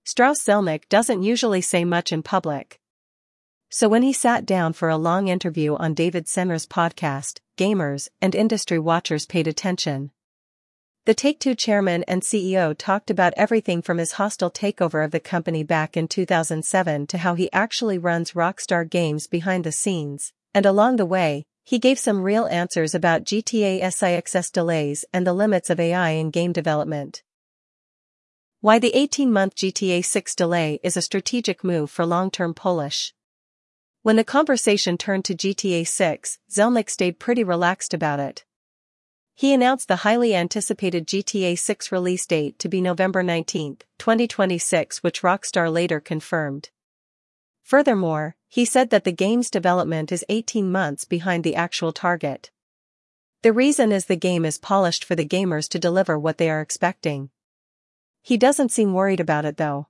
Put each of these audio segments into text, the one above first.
Strauss Zelnick doesn't usually say much in public. So when he sat down for a long interview on David Senra's podcast, gamers and industry watchers paid attention. The Take-Two chairman and CEO talked about everything from his hostile takeover of the company back in 2007 to how he actually runs Rockstar Games behind the scenes, and along the way, he gave some real answers about GTA 6's delays and the limits of AI in game development. Why the 18-month GTA 6 delay is a strategic move for long-term Polish. When the conversation turned to GTA 6, Zelnick stayed pretty relaxed about it. He announced the highly anticipated GTA 6 release date to be November 19, 2026, which Rockstar later confirmed. Furthermore, he said that the game's development is 18 months behind the actual target. The reason is the game is polished for the gamers to deliver what they are expecting. He doesn't seem worried about it though.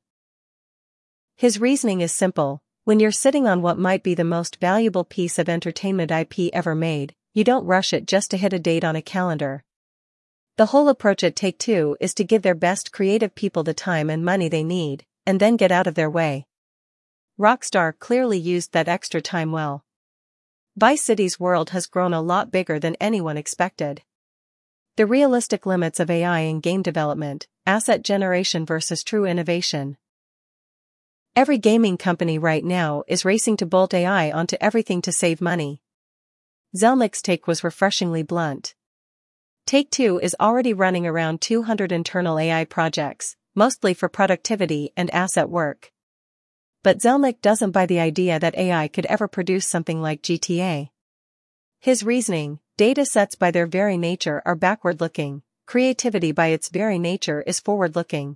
His reasoning is simple: when you're sitting on what might be the most valuable piece of entertainment IP ever made, you don't rush it just to hit a date on a calendar. The whole approach at Take-Two is to give their best creative people the time and money they need, and then get out of their way. Rockstar clearly used that extra time well. Vice City's world has grown a lot bigger than anyone expected. The realistic limits of AI in game development, asset generation versus true innovation. Every gaming company right now is racing to bolt AI onto everything to save money. Zelnick's take was refreshingly blunt. Take-Two is already running around 200 internal AI projects, mostly for productivity and asset work. But Zelnick doesn't buy the idea that AI could ever produce something like GTA. His reasoning: data sets by their very nature are backward-looking, creativity by its very nature is forward-looking.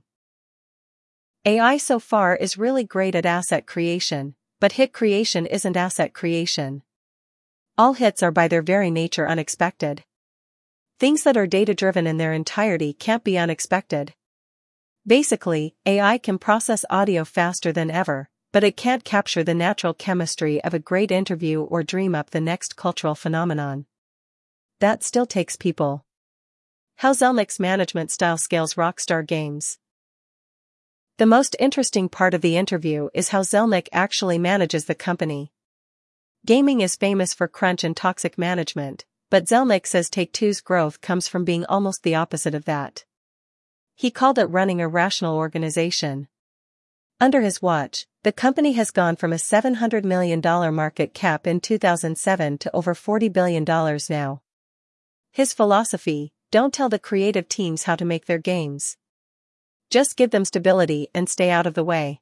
AI so far is really great at asset creation, but hit creation isn't asset creation. All hits are by their very nature unexpected. Things that are data-driven in their entirety can't be unexpected. Basically, AI can process audio faster than ever, but it can't capture the natural chemistry of a great interview or dream up the next cultural phenomenon. That still takes people. How Zelnick's management style scales Rockstar Games. The most interesting part of the interview is how Zelnick actually manages the company. Gaming is famous for crunch and toxic management, but Zelnick says Take-Two's growth comes from being almost the opposite of that. He called it running a rational organization. Under his watch, the company has gone from a $700 million market cap in 2007 to over $40 billion now. His philosophy: don't tell the creative teams how to make their games. Just give them stability and stay out of the way.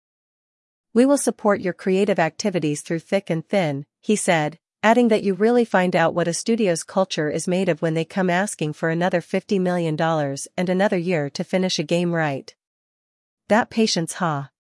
We will support your creative activities through thick and thin, he said, adding that you really find out what a studio's culture is made of when they come asking for another $50 million and another year to finish a game right. That patience, huh?